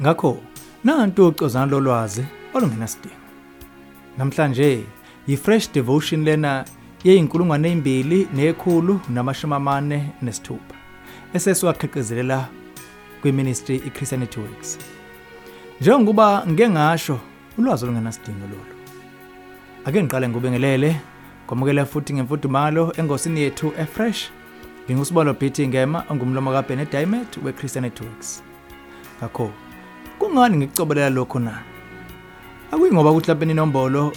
Ngakho nantu ucozana lolwazi olungenasidingo. Namhlanje yi-Fresh Devotion lena ye-2146 esesiwakhiqizelela kwi-ministry iChristianity Works. Njengoba ngeke ngasho ulwazi olungenasidingo lolu. Ake ngiqale ngubingelele kwamukela futhi ngemfudumalo engosini yethu eFresh. Ngingusibalo Bhithi Ngema ongumlomo kaBennett Diamond weChristianity Works. Ngakho kungani ngikucobelela lokho na? Akuyingoba ukuthi lapha inombolo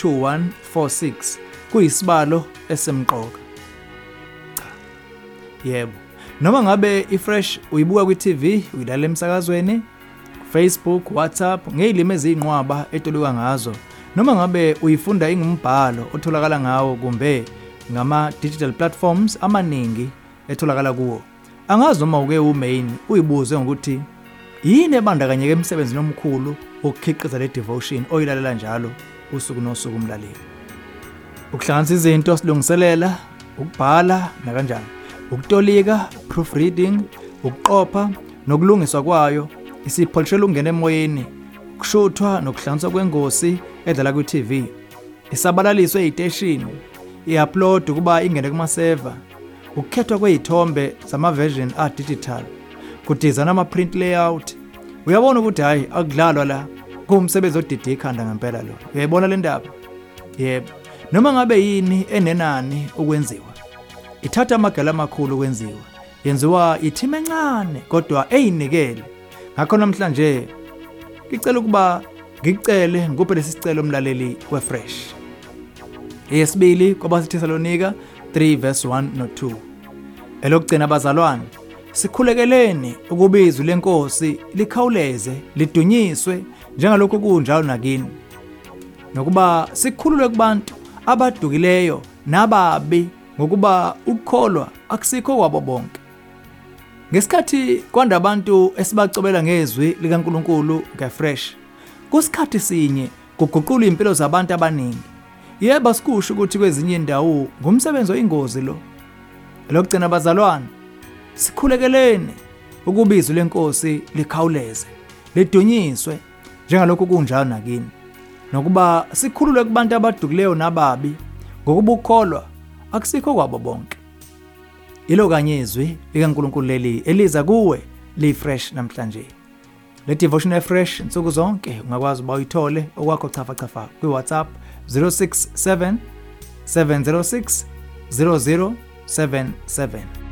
u2146 kuyisibalo esemqoka. Cha. Yebo. Noma ngabe iFresh uyibuka kwi-TV, uyidlala emsakazweni, Facebook, WhatsApp, ngezilimi ezinqwaba etoluka ngazo. Noma ngabe uyifunda ingumbhalo otholakala ngawo kumbe ngama digital platforms amaningi etholakala kuwo. Angazi noma uke umain uyibuze ngokuthi yini ebandakanyeke emsebenzini omkhulu okukhiqiza le devotion oyilalela njalo usuku nosuku umlaleli. Ukuhlanganisa izinto silungiselela, ukubhala nakanjani, ukutolika, proofreading, ukuqopha nokulungiswa kwayo, isipholishela ungena emoyeni, ukushuthwa nokuhlanganiswa kwengosi edlala kwi-TV, isabalaliswe eziteshini, i-upload kuba ingene kuma-server, ukukhethwa kwezithombe zama-version a-digital, kudizayina ama-print layout. Uyabona ukuthi hayi akudlalwa la kuwumsebenzi odide ikhanda ngempela lo. Uyayibona le ndaba? Yebo. Noma ngabe yini enenani ukwenziwa, ithatha amagala amakhulu ukwenziwa, yenziwa i-team encane kodwa eyinikele. Ngakho namhlanje ngicela ukuba ngicele ngikuphe lesicelo umlaleli weFresh. Eyesibili kwabaseThesalonika 3:1 no-2. Elokugcina abazalwane, sikhulekeleni ukubizwa lenkosi likhawuleze lidunyiswe njengalokho kunjalo nakini. Nokuba sikhululwe kubantu abadukileyo nababi ngokuba ukukholwa akusikho kwabo bonke. Ngesikhathi kwanda abantu esibacobela ngezwi likaNkuluNkulu ngeFresh, kusikhathi sinye kuguqula impilo zabantu abaningi. Yebo sikusho ukuthi kwezinye indawo ngumsebenzi oyingozi lo. Lokugcina abazalwane, sikhulekeleni ukubizwa lenkosi likhawuleze lidunyiswe njengalokho kunjalo nakini. Nokuba sikhululwe kubantu abadukileyo nababi ngokuba ukukholwa akusikho kwabo bonke. Ilo kanye izwi likaNkuluNkulu leli eliza kuwe liFresh namhlanje. Le devotion eFresh insuku zonke ungakwazi uba uyithole okwakho chafa kwiWhatsApp 067 706 0077.